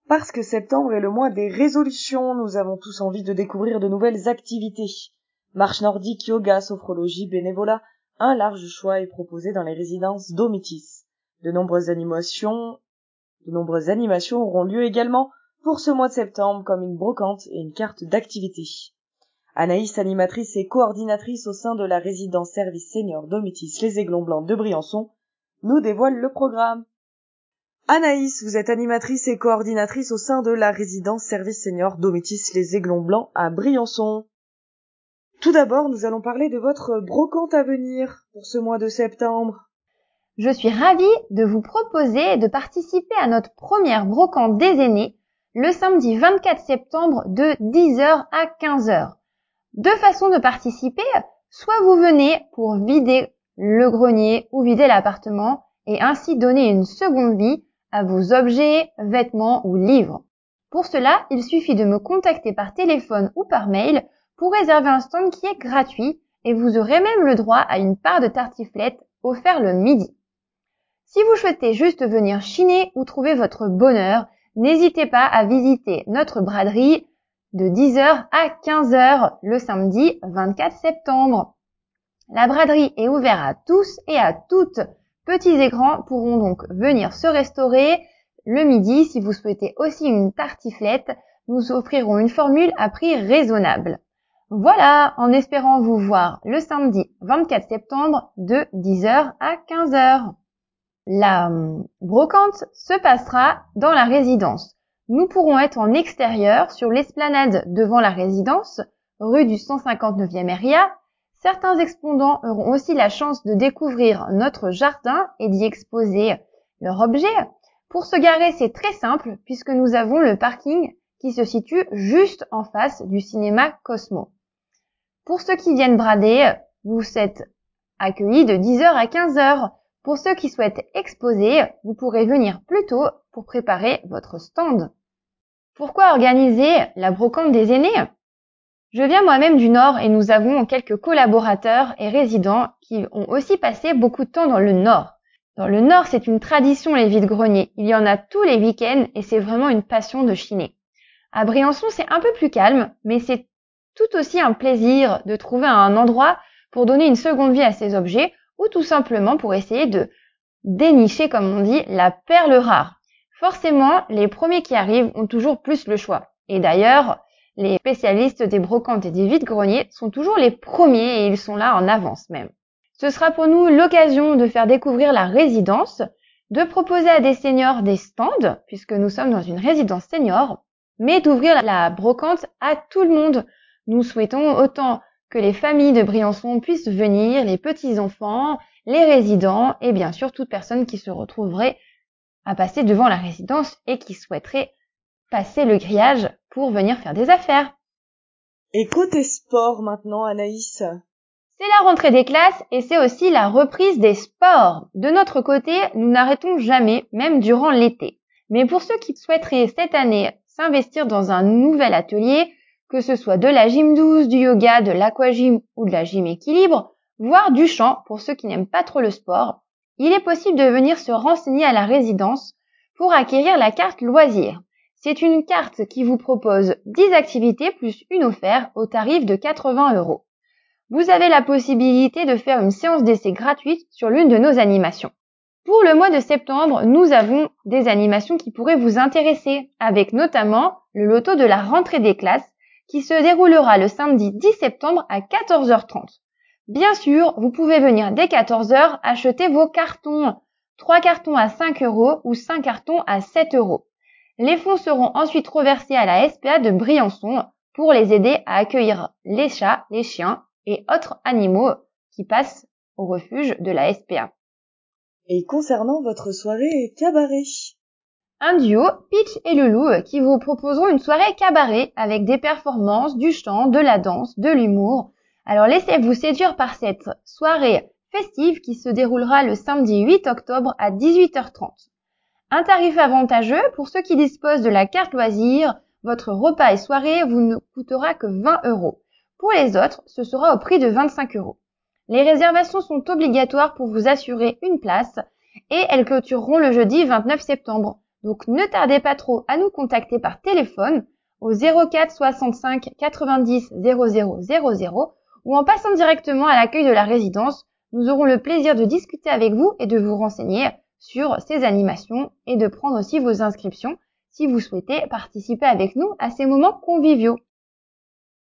Parce que septembre est le mois des résolutions, nous avons tous envie de découvrir de nouvelles activités. Marche nordique, yoga, sophrologie, bénévolat, un large choix est proposé dans les résidences Domitis. De nombreuses animations auront lieu également pour ce mois de septembre, comme une brocante et une carte d'activités. Anaïs, animatrice et coordinatrice au sein de la résidence service senior Domitis Les Aiglons Blancs de Briançon, nous dévoile le programme. Anaïs, vous êtes animatrice et coordinatrice au sein de la résidence service senior Domitis Les Aiglons Blancs à Briançon. Tout d'abord, nous allons parler de votre brocante à venir pour ce mois de septembre. Je suis ravie de vous proposer de participer à notre première brocante des aînés le samedi 24 septembre de 10h à 15h. Deux façons de participer, soit vous venez pour vider le grenier ou vider l'appartement et ainsi donner une seconde vie à vos objets, vêtements ou livres. Pour cela, il suffit de me contacter par téléphone ou par mail pour réserver un stand qui est gratuit et vous aurez même le droit à une part de tartiflette offerte le midi. Si vous souhaitez juste venir chiner ou trouver votre bonheur, n'hésitez pas à visiter notre braderie de 10h à 15h le samedi 24 septembre. La braderie est ouverte à tous et à toutes. Petits et grands pourront donc venir se restaurer le midi. Si vous souhaitez aussi une tartiflette, nous offrirons une formule à prix raisonnable. Voilà, en espérant vous voir le samedi 24 septembre de 10h à 15h. La brocante se passera dans la résidence. Nous pourrons être en extérieur sur l'esplanade devant la résidence, rue du 159e RIA. Certains exposants auront aussi la chance de découvrir notre jardin et d'y exposer leurs objets. Pour se garer, c'est très simple puisque nous avons le parking qui se situe juste en face du cinéma Cosmo. Pour ceux qui viennent brader, vous êtes accueillis de 10h à 15h. Pour ceux qui souhaitent exposer, vous pourrez venir plus tôt pour préparer votre stand. Pourquoi organiser la brocante des aînés ? Je viens moi-même du Nord et nous avons quelques collaborateurs et résidents qui ont aussi passé beaucoup de temps dans le Nord. Dans le Nord, c'est une tradition les vides-greniers. Il y en a tous les week-ends et c'est vraiment une passion de chiner. À Briançon, c'est un peu plus calme, mais c'est tout aussi un plaisir de trouver un endroit pour donner une seconde vie à ces objets ou tout simplement pour essayer de dénicher, comme on dit, la perle rare. Forcément, les premiers qui arrivent ont toujours plus le choix. Et d'ailleurs, les spécialistes des brocantes et des vides-greniers sont toujours les premiers et ils sont là en avance même. Ce sera pour nous l'occasion de faire découvrir la résidence, de proposer à des seniors des stands, puisque nous sommes dans une résidence senior, mais d'ouvrir la brocante à tout le monde. Nous souhaitons autant que les familles de Briançon puissent venir, les petits-enfants, les résidents et bien sûr toute personne qui se retrouverait à passer devant la résidence et qui souhaiterait passer le grillage pour venir faire des affaires. Et côté sport maintenant, Anaïs? C'est la rentrée des classes et c'est aussi la reprise des sports. De notre côté, nous n'arrêtons jamais, même durant l'été. Mais pour ceux qui souhaiteraient cette année s'investir dans un nouvel atelier, que ce soit de la gym douce, du yoga, de l'aquagym ou de la gym équilibre, voire du chant pour ceux qui n'aiment pas trop le sport, il est possible de venir se renseigner à la résidence pour acquérir la carte loisirs. C'est une carte qui vous propose 10 activités plus une offerte au tarif de 80 €. Vous avez la possibilité de faire une séance d'essai gratuite sur l'une de nos animations. Pour le mois de septembre, nous avons des animations qui pourraient vous intéresser, avec notamment le loto de la rentrée des classes qui se déroulera le samedi 10 septembre à 14h30. Bien sûr, vous pouvez venir dès 14h acheter vos cartons. 3 cartons à 5 € ou 5 cartons à 7 €. Les fonds seront ensuite reversés à la SPA de Briançon pour les aider à accueillir les chats, les chiens et autres animaux qui passent au refuge de la SPA. Et concernant votre soirée cabaret? Un duo, Peach et Loulou, qui vous proposeront une soirée cabaret avec des performances, du chant, de la danse, de l'humour. Alors laissez-vous séduire par cette soirée festive qui se déroulera le samedi 8 octobre à 18h30. Un tarif avantageux pour ceux qui disposent de la carte loisir. Votre repas et soirée vous ne coûtera que 20 €. Pour les autres, ce sera au prix de 25 €. Les réservations sont obligatoires pour vous assurer une place et elles clôtureront le jeudi 29 septembre. Donc ne tardez pas trop à nous contacter par téléphone au 04 65 90 00 00 ou en passant directement à l'accueil de la résidence. Nous aurons le plaisir de discuter avec vous et de vous renseigner sur ces animations et de prendre aussi vos inscriptions si vous souhaitez participer avec nous à ces moments conviviaux.